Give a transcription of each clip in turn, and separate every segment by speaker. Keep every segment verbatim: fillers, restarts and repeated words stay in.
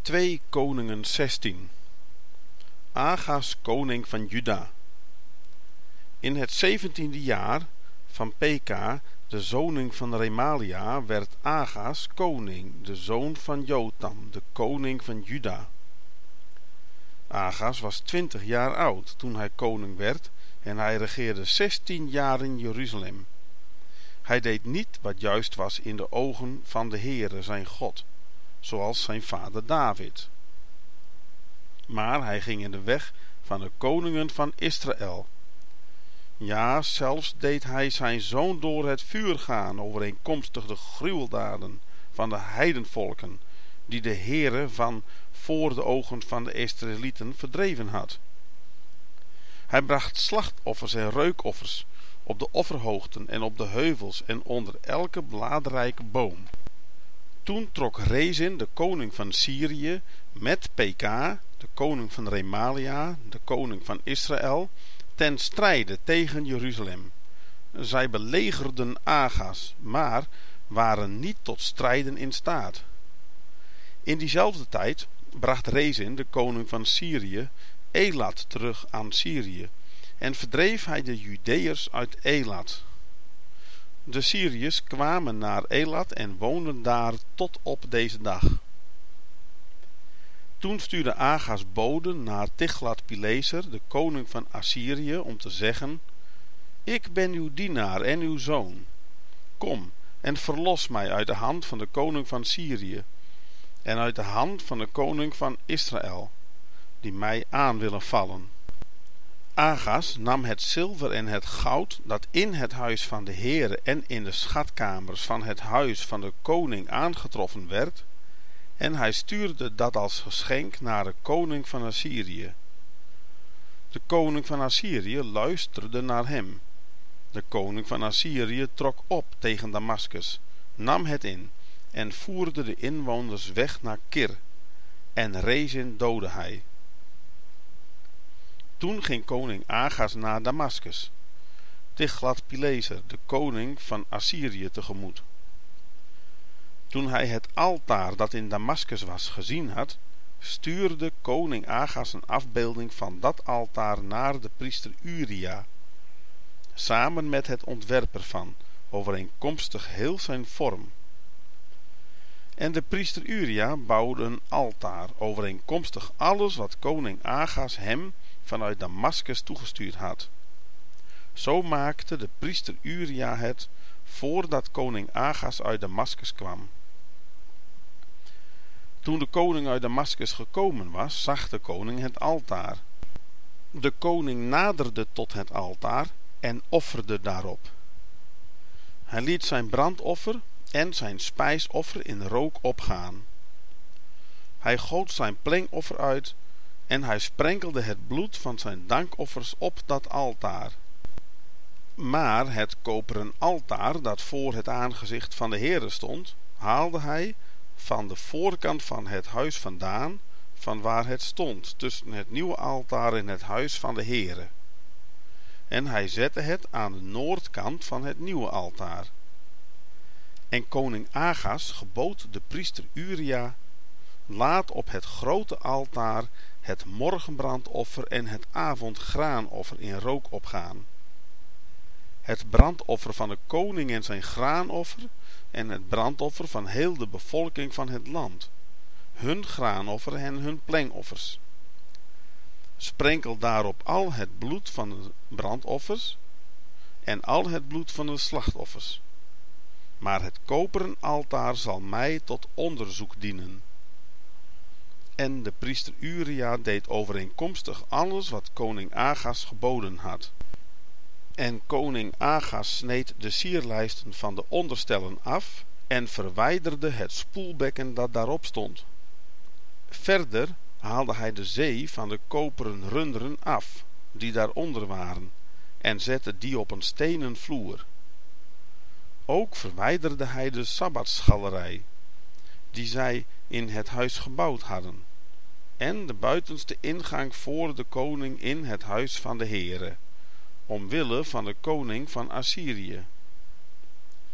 Speaker 1: twee Koningen zestien. Agas koning van Juda. In het zeventiende jaar van Peka, de zoning van Remalia, werd Agas koning, de zoon van Jotam, de koning van Juda. Agas was twintig jaar oud toen hij koning werd en hij regeerde zestien jaar in Jeruzalem. Hij deed niet wat juist was in de ogen van de Heere zijn God, zoals zijn vader David. Maar hij ging in de weg van de koningen van Israël. Ja, zelfs deed hij zijn zoon door het vuur gaan, overeenkomstig de gruweldaden van de heidenvolken, die de Heere van voor de ogen van de Israëlieten verdreven had. Hij bracht slachtoffers en reukoffers op de offerhoogten en op de heuvels en onder elke bladrijke boom. Toen trok Rezin, de koning van Syrië, met Peka, de koning van Remalia, de koning van Israël, ten strijde tegen Jeruzalem. Zij belegerden Agas, maar waren niet tot strijden in staat. In diezelfde tijd bracht Rezin, de koning van Syrië, Elat terug aan Syrië en verdreef hij de Judeërs uit Elat. De Syriërs kwamen naar Elat en woonden daar tot op deze dag. Toen stuurde Agas boden naar Tiglat-Pileser, de koning van Assyrië, om te zeggen: Ik ben uw dienaar en uw zoon. Kom en verlos mij uit de hand van de koning van Syrië en uit de hand van de koning van Israël, die mij aan willen vallen. Agas nam het zilver en het goud dat in het huis van de Heere en in de schatkamers van het huis van de koning aangetroffen werd, en hij stuurde dat als geschenk naar de koning van Assyrië. De koning van Assyrië luisterde naar hem. De koning van Assyrië trok op tegen Damaskus, nam het in en voerde de inwoners weg naar Kir, en Rezin doodde hij. Toen ging koning Agas naar Damaskus, Tiglat-Pileser, de koning van Assyrië, tegemoet. Toen hij het altaar dat in Damaskus was gezien had, stuurde koning Agas een afbeelding van dat altaar naar de priester Uria, samen met het ontwerp ervan, overeenkomstig heel zijn vorm. En de priester Uria bouwde een altaar, overeenkomstig alles wat koning Agas hem vanuit Damaskus toegestuurd had. Zo maakte de priester Uria het, voordat koning Agas uit Damaskus kwam. Toen de koning uit Damaskus gekomen was, zag de koning het altaar. De koning naderde tot het altaar en offerde daarop. Hij liet zijn brandoffer en zijn spijsoffer in rook opgaan. Hij goot zijn plengoffer uit en hij sprenkelde het bloed van zijn dankoffers op dat altaar. Maar het koperen altaar dat voor het aangezicht van de Heere stond, haalde hij van de voorkant van het huis vandaan, van waar het stond, tussen het nieuwe altaar en het huis van de Heere. En hij zette het aan de noordkant van het nieuwe altaar. En koning Agas gebood de priester Uria: Laat op het grote altaar het morgenbrandoffer en het avondgraanoffer in rook opgaan. Het brandoffer van de koning en zijn graanoffer en het brandoffer van heel de bevolking van het land, hun graanoffer en hun plengoffers. Sprenkel daarop al het bloed van de brandoffers en al het bloed van de slachtoffers. Maar het koperen altaar zal mij tot onderzoek dienen. En de priester Uria deed overeenkomstig alles wat koning Agas geboden had. En koning Agas sneed de sierlijsten van de onderstellen af en verwijderde het spoelbekken dat daarop stond. Verder haalde hij de zee van de koperen runderen af, die daaronder waren, en zette die op een stenen vloer. Ook verwijderde hij de sabbatsgalerij, die zij in het huis gebouwd hadden, en de buitenste ingang voor de koning in het huis van de Heere, omwille van de koning van Assyrië.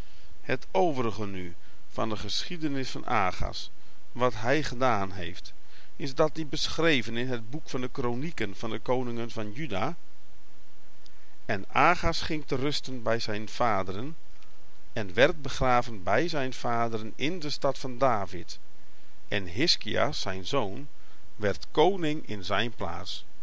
Speaker 1: Het overige nu van de geschiedenis van Agas, wat hij gedaan heeft, is dat die beschreven in het boek van de kronieken van de koningen van Juda. En Agas ging te rusten bij zijn vaderen en werd begraven bij zijn vaderen in de stad van David. En Hiskia, zijn zoon, werd koning in zijn plaats.